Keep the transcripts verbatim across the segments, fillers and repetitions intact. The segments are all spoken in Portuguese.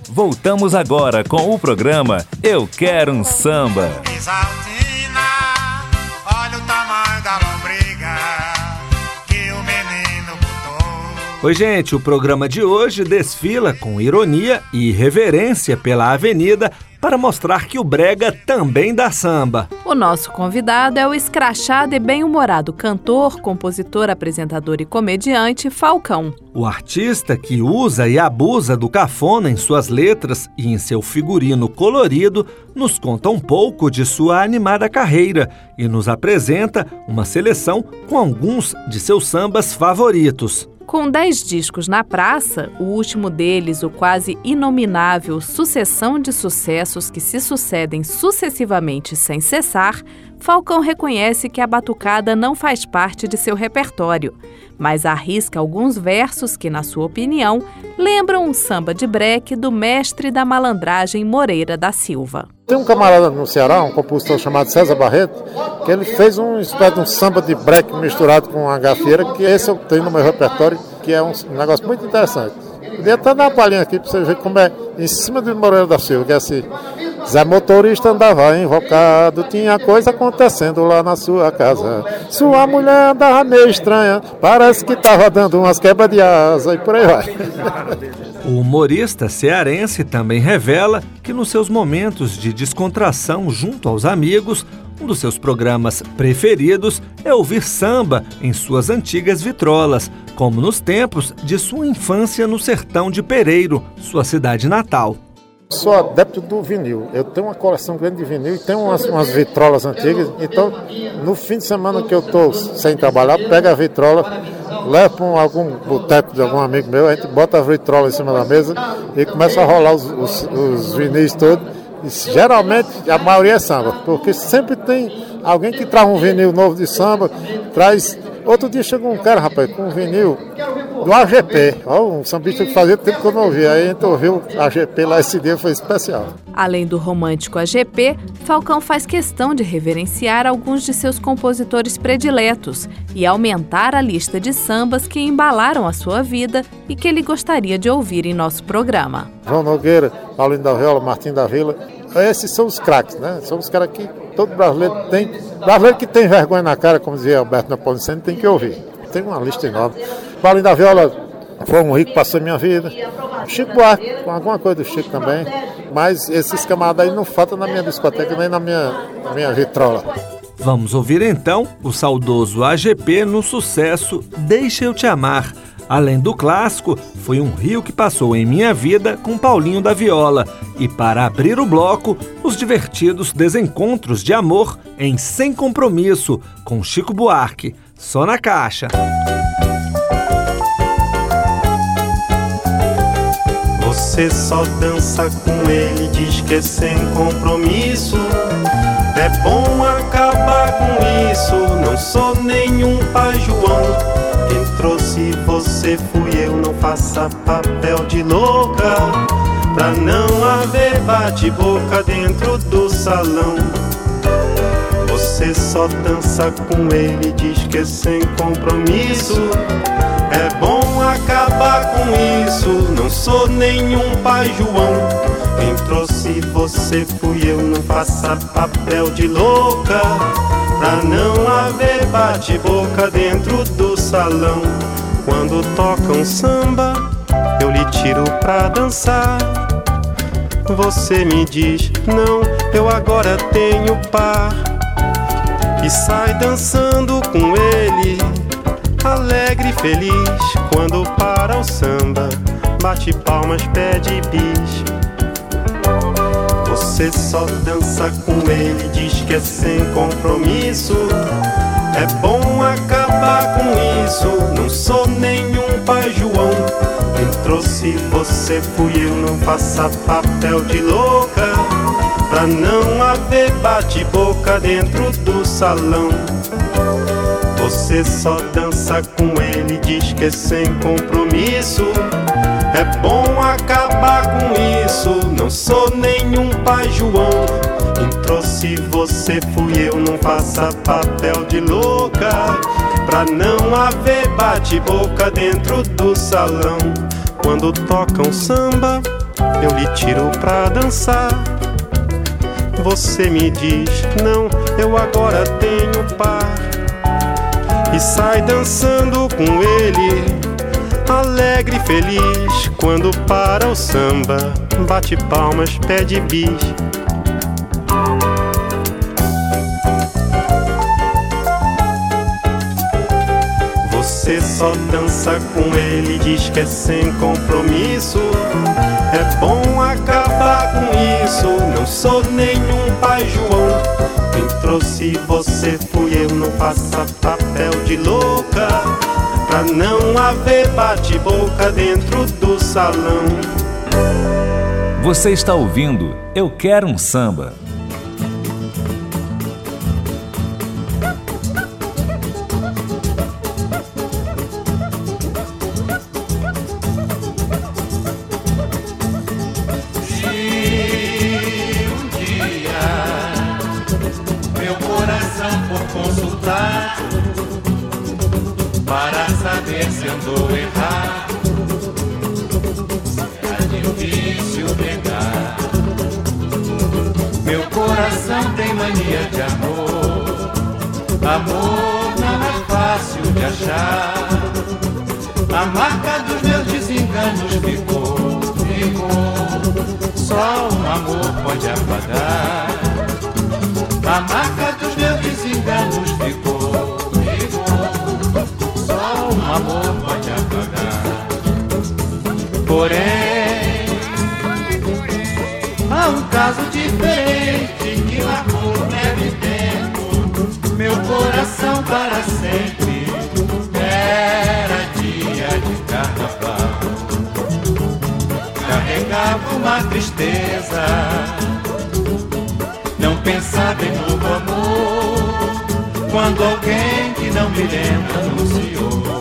Voltamos agora com o programa Eu Quero um Samba. Isaltina, olha o tamanho da lombriga que o menino botou. Oi, gente, o programa de hoje desfila com ironia e reverência pela avenida para mostrar que o brega também dá samba. O nosso convidado é o escrachado e bem-humorado cantor, compositor, apresentador e comediante Falcão. O artista que usa e abusa do cafona em suas letras e em seu figurino colorido nos conta um pouco de sua animada carreira e nos apresenta uma seleção com alguns de seus sambas favoritos. Com dez discos na praça, o último deles, o quase inominável Sucessão de Sucessos que se sucedem sucessivamente sem cessar, Falcão reconhece que a batucada não faz parte de seu repertório, mas arrisca alguns versos que, na sua opinião, lembram um samba de breque do mestre da malandragem Moreira da Silva. Tem um camarada no Ceará, um compositor chamado César Barreto, que ele fez um espécie de um samba de breque misturado com uma gafieira, que esse eu tenho no meu repertório, que é um negócio muito interessante. Podia até dar uma palhinha aqui para você ver como é em cima de Moreira da Silva, que é assim: Zé Motorista andava invocado, tinha coisa acontecendo lá na sua casa. Sua mulher andava meio estranha, parece que estava dando umas quebras de asa e por aí vai. O humorista cearense também revela que nos seus momentos de descontração junto aos amigos, um dos seus programas preferidos é ouvir samba em suas antigas vitrolas, como nos tempos de sua infância no sertão de Pereiro, sua cidade natal. Sou adepto do vinil. Eu tenho uma coleção grande de vinil e tenho umas, umas vitrolas antigas. Então, no fim de semana que eu estou sem trabalhar, pego a vitrola, levo para algum boteco de algum amigo meu, a gente bota a vitrola em cima da mesa e começa a rolar os, os, os vinis todos. E, geralmente, a maioria é samba, porque sempre tem alguém que traz um vinil novo de samba, traz... Outro dia chegou um cara, rapaz, com um vinil do A G P, ó, um sambista que fazia tempo que eu não ouvia, aí a gente ouviu A G P lá, esse dia foi especial. Além do romântico A G P, Falcão faz questão de reverenciar alguns de seus compositores prediletos e aumentar a lista de sambas que embalaram a sua vida e que ele gostaria de ouvir em nosso programa. João Nogueira, Paulinho da Viola, Martim da Vila, esses são os craques, né? São os caras que todo brasileiro tem. Brasileiro que tem vergonha na cara, como dizia Alberto Napolitano, tem que ouvir. Tem uma lista enorme. Paulinho da Viola foi um rico que passou a minha vida. Chico Buarque, com alguma coisa do Chico também. Mas esses camaradas aí não faltam na minha discoteca, nem na minha, na minha vitrola. Vamos ouvir então o saudoso A G P no sucesso Deixa Eu Te Amar. Além do clássico, foi um rio que passou em minha vida com Paulinho da Viola. E para abrir o bloco, os divertidos desencontros de amor em Sem Compromisso, com Chico Buarque, só na caixa. Você só dança com ele, diz que é sem compromisso. É bom acabar com isso, não sou nenhum pai João. Quem trouxe você fui eu, não faça papel de louca, pra não haver bate-boca dentro do salão. Você só dança com ele, diz que é sem compromisso. É bom acabar com isso, não sou nenhum pai João. Quem trouxe você fui eu, não faça papel de louca, pra não haver bate-boca dentro do salão. Quando toca um samba, eu lhe tiro pra dançar. Você me diz, não, eu agora tenho par. E sai dançando com ele, alegre e feliz. Quando para o samba, bate palmas, pede bis. Você só dança com ele, diz que é sem compromisso. É bom acabar com isso, não sou nenhum pai João. Quem trouxe você fui eu, não faça papel de louca, pra não haver bate-boca dentro do salão. Você só dança com ele, diz que é sem compromisso. É bom acabar com isso, não sou nenhum pai João. Quem trouxe você fui eu, não faça papel de louca, pra não haver bate-boca dentro do salão. Quando toca um samba, eu lhe tiro pra dançar. Você me diz, não, eu agora tenho par. E sai dançando com ele, alegre e feliz. Quando para o samba, bate palmas, pede bis. Você só dança com ele, diz que é sem compromisso. É bom acabar com isso, não sou nenhum pai João. Quem trouxe você fui eu, não faça papel de louca, pra não haver bate-boca dentro do salão. Você está ouvindo Eu Quero um Samba. Para saber se andou errado, será difícil negar. Meu coração tem mania de amor, amor não é fácil de achar. A marca dos meus desenganos ficou, ficou, só um amor pode apagar. A marca dos meus desenganos ficou, um amor pode apagar. Porém, há um caso diferente que marcou neve tempo meu coração para sempre. Era dia de carnaval, carregava uma tristeza, não pensava em novo amor, quando alguém que não me lembra anunciou.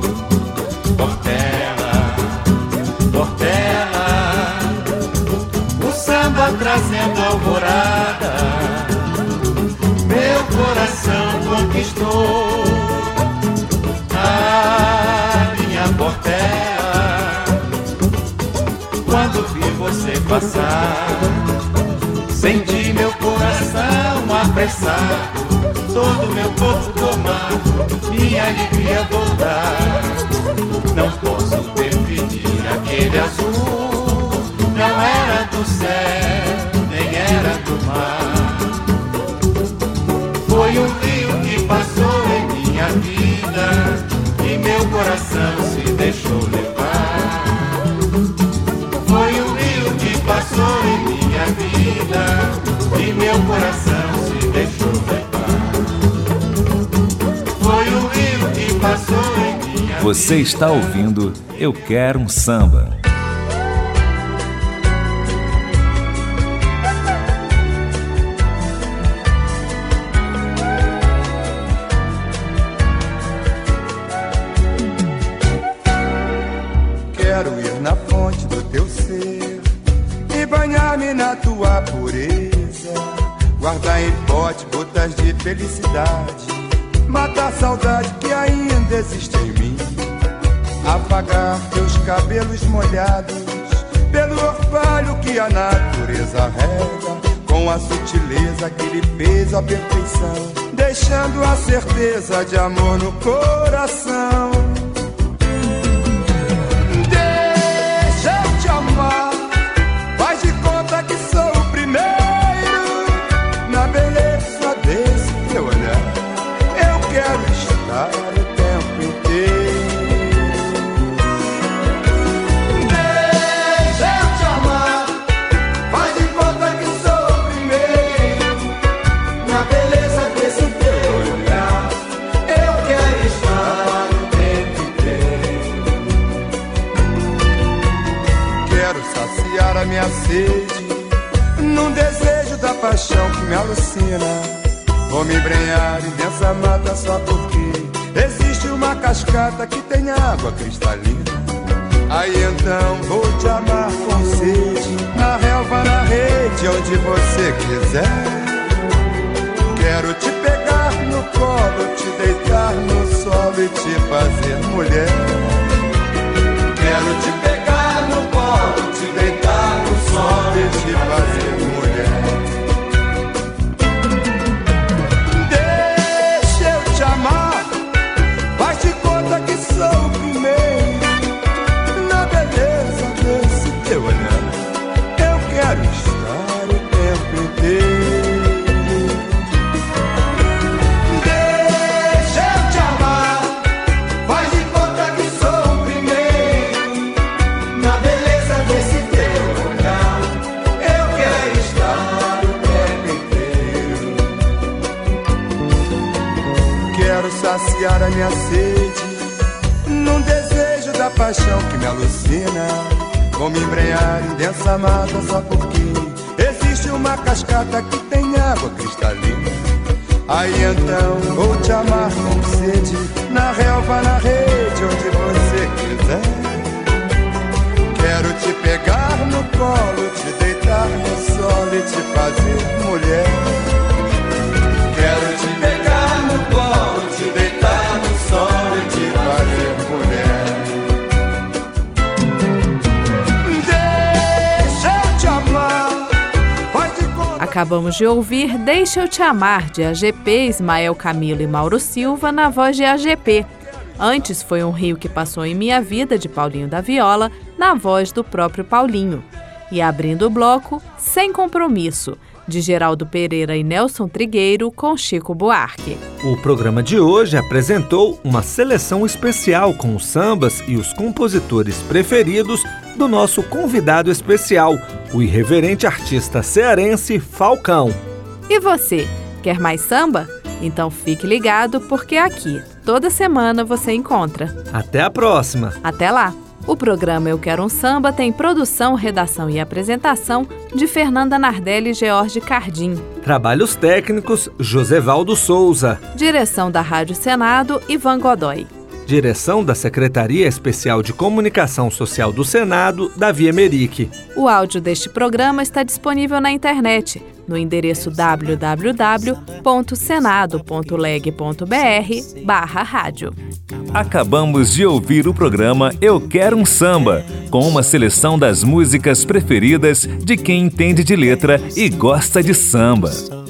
Portela, Portela, o samba trazendo alvorada, meu coração conquistou. A minha Portela, quando vi você passar, senti meu coração apressado, todo meu corpo tomado, minha alegria voltar. Não posso definir aquele azul, não era do céu, nem era do mar. Foi um rio que passou em minha vida e meu coração se deixou levar. Foi um rio que passou em minha vida e meu coração se deixou levar. Foi um rio que passou em minha vida. Você está ouvindo Eu Quero um Samba. Quero ir na fonte do teu ser e banhar-me na tua pureza, guardar em pote gotas de felicidade, matar a saudade que ainda existe em mim, apagar teus cabelos molhados pelo orvalho que a natureza rega, com a sutileza que lhe fez a perfeição, deixando a certeza de amor no coração. Deixa eu te amar, faz de conta que sou o primeiro, na beleza desse teu olhar eu quero estar o tempo inteiro. Deixa eu te amar, faz de conta que sou o primeiro, na beleza desse teu olhar eu quero estar o tempo inteiro. Quero saciar a minha sede num desejo da paixão que me alucina. Vou me embrenhar em densa mata só porque existe uma cascata que tem água cristalina. Aí então vou te amar com sede, na relva, na rede, onde você quiser. Quero te pegar no colo, te deitar no solo e te fazer mulher. Quero te pegar no colo, te deitar minha sede, num desejo da paixão que me alucina. Vou me embrenhar em densa mata só porque existe uma cascata que tem água cristalina. Aí então vou te amar com sede, na relva, na rede, onde você quiser. Quero te pegar no colo, te deitar no solo e te fazer mulher. Quero te pegar no colo, te deitar no solo e te fazer mulher. Deixa eu te amar. Acabamos de ouvir Deixa Eu Te Amar, de A G P, Ismael Camilo e Mauro Silva, na voz de A G P. Antes foi Um Rio que Passou em Minha Vida, de Paulinho da Viola, na voz do próprio Paulinho. E abrindo o bloco, Sem Compromisso, de Geraldo Pereira e Nelson Trigueiro, com Chico Buarque. O programa de hoje apresentou uma seleção especial com os sambas e os compositores preferidos do nosso convidado especial, o irreverente artista cearense Falcão. E você, quer mais samba? Então fique ligado, porque aqui, toda semana, você encontra. Até a próxima! Até lá! O programa Eu Quero um Samba tem produção, redação e apresentação de Fernanda Nardelli e George Cardim. Trabalhos técnicos, Josevaldo Souza. Direção da Rádio Senado, Ivan Godoy. Direção da Secretaria Especial de Comunicação Social do Senado, Davi Emerick. O áudio deste programa está disponível na internet, no endereço w w w ponto senado ponto leg ponto b r barra rádio. Acabamos de ouvir o programa Eu Quero um Samba, com uma seleção das músicas preferidas de quem entende de letra e gosta de samba.